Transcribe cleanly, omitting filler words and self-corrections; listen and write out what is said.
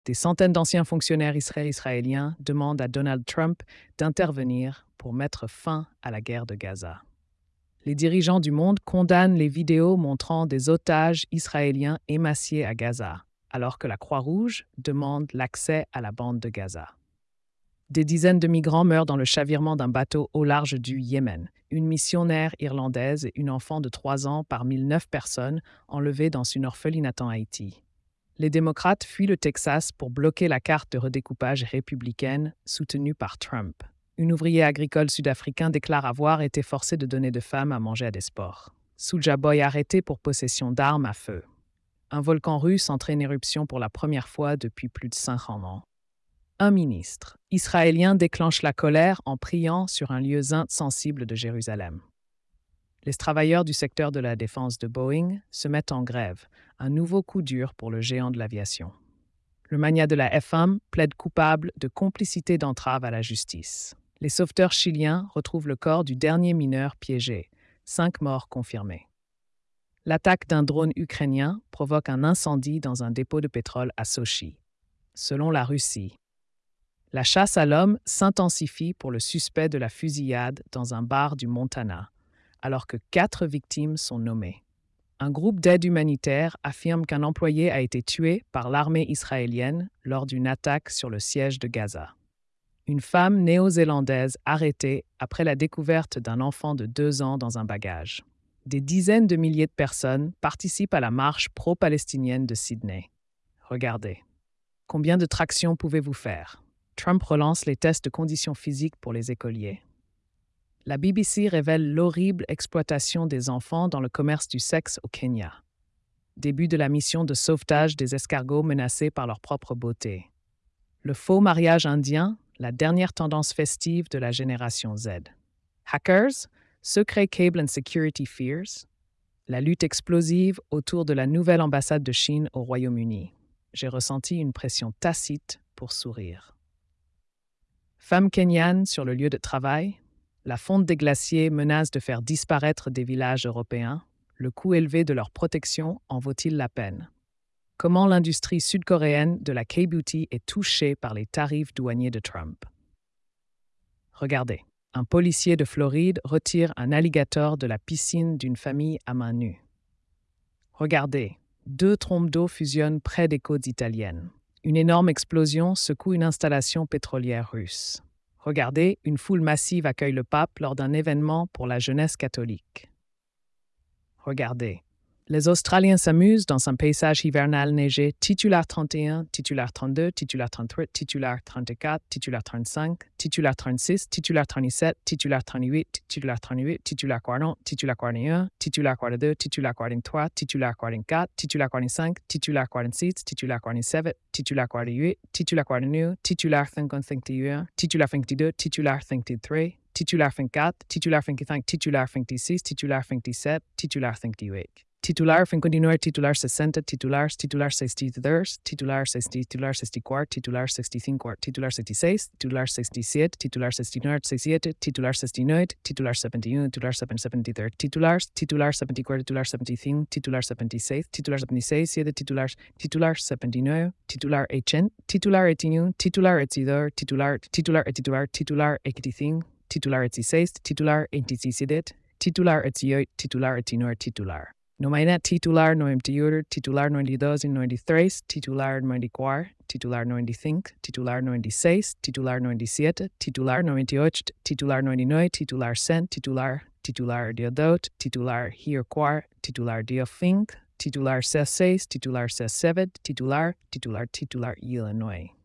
Des centaines d'anciens fonctionnaires israéliens demandent à Donald Trump d'intervenir pour mettre fin à la guerre de Gaza. Les dirigeants du monde condamnent les vidéos montrant des otages israéliens émaciés à Gaza, alors que la Croix-Rouge demande l'accès à la bande de Gaza. Des dizaines de migrants meurent dans le chavirement d'un bateau au large du Yémen. Une missionnaire irlandaise et une enfant de 3 ans parmi 9 personnes enlevées dans une orphelinat en Haïti. Les démocrates fuient le Texas pour bloquer la carte de redécoupage républicaine soutenue par Trump. Un ouvrier agricole sud-africain déclare avoir été forcé de donner de femmes à manger à des sporcs. Soulja Boy arrêté pour possession d'armes à feu. Un volcan russe entre en éruption pour la première fois depuis plus de 500 ans. Un ministre israélien déclenche la colère en priant sur un lieu sensible de Jérusalem. Les travailleurs du secteur de la défense de Boeing se mettent en grève, un nouveau coup dur pour le géant de l'aviation. Le magnat de la F1 plaide coupable de complicité d'entrave à la justice. Les sauveteurs chiliens retrouvent le corps du dernier mineur piégé, 5 morts confirmés. L'attaque d'un drone ukrainien provoque un incendie dans un dépôt de pétrole à Sochi. Selon la Russie, la chasse à l'homme s'intensifie pour le suspect de la fusillade dans un bar du Montana, alors que 4 victimes sont nommées. Un groupe d'aide humanitaire affirme qu'un employé a été tué par l'armée israélienne lors d'une attaque sur le siège de Gaza. Une femme néo-zélandaise arrêtée après la découverte d'un enfant de 2 ans dans un bagage. Des dizaines de milliers de personnes participent à la marche pro-palestinienne de Sydney. Regardez. Combien de tractions pouvez-vous faire? Trump relance les tests de conditions physiques pour les écoliers. La BBC révèle l'horrible exploitation des enfants dans le commerce du sexe au Kenya. Début de la mission de sauvetage des escargots menacés par leur propre beauté. Le faux mariage indien, la dernière tendance festive de la génération Z. Hackers, secret cable and security fears, la lutte explosive autour de la nouvelle ambassade de Chine au Royaume-Uni. J'ai ressenti une pression tacite pour sourire. Femmes kenyanes sur le lieu de travail, la fonte des glaciers menace de faire disparaître des villages européens. Le coût élevé de leur protection en vaut-il la peine? Comment l'industrie sud-coréenne de la K-beauty est touchée par les tarifs douaniers de Trump? Regardez, un policier de Floride retire un alligator de la piscine d'une famille à main nue. Regardez, 2 trompes d'eau fusionnent près des côtes italiennes. Une énorme explosion secoue une installation pétrolière russe. Regardez, une foule massive accueille le pape lors d'un événement pour la jeunesse catholique. Regardez, les Australiens s'amusent dans un paysage hivernal neigé, titulaire 31, titulaire 32, titulaire 38, titulaire 34, titulaire 35, titulaire 36, titulaire 37, titulaire 38, titulaire 38, titulaire 40, titulaire 41, titulaire 42, titulaire 43, titulaire 44, titulaire 45, titulaire 46, titulaire 47, titulaire 48, titulaire 49, titulaire 51, titulaire 52, titulaire 53, titulaire 24, titulaire 25, titulaire 26, titulaire 27, titulaire 28. Titular 59, titular 60, titular 62, titular 64, titular 65, titular 66, titular 67, titular 69, 67, titular 69, titular 71, titular 73, titular 74, titular 75, titular 76, titular 76, titular 79, titular 80, titular 81, titular 82, titular 85, titular 86, titular 87, titular 88, titular 89, titular. Nomeina titular 91, titular 92 y 93, titular 94, titular 95, titular 96, titular 97, titular 98, titular 99, titular 100, titular 12, titular here quar, titular 5, titular 16, titular 17, titular Illinois.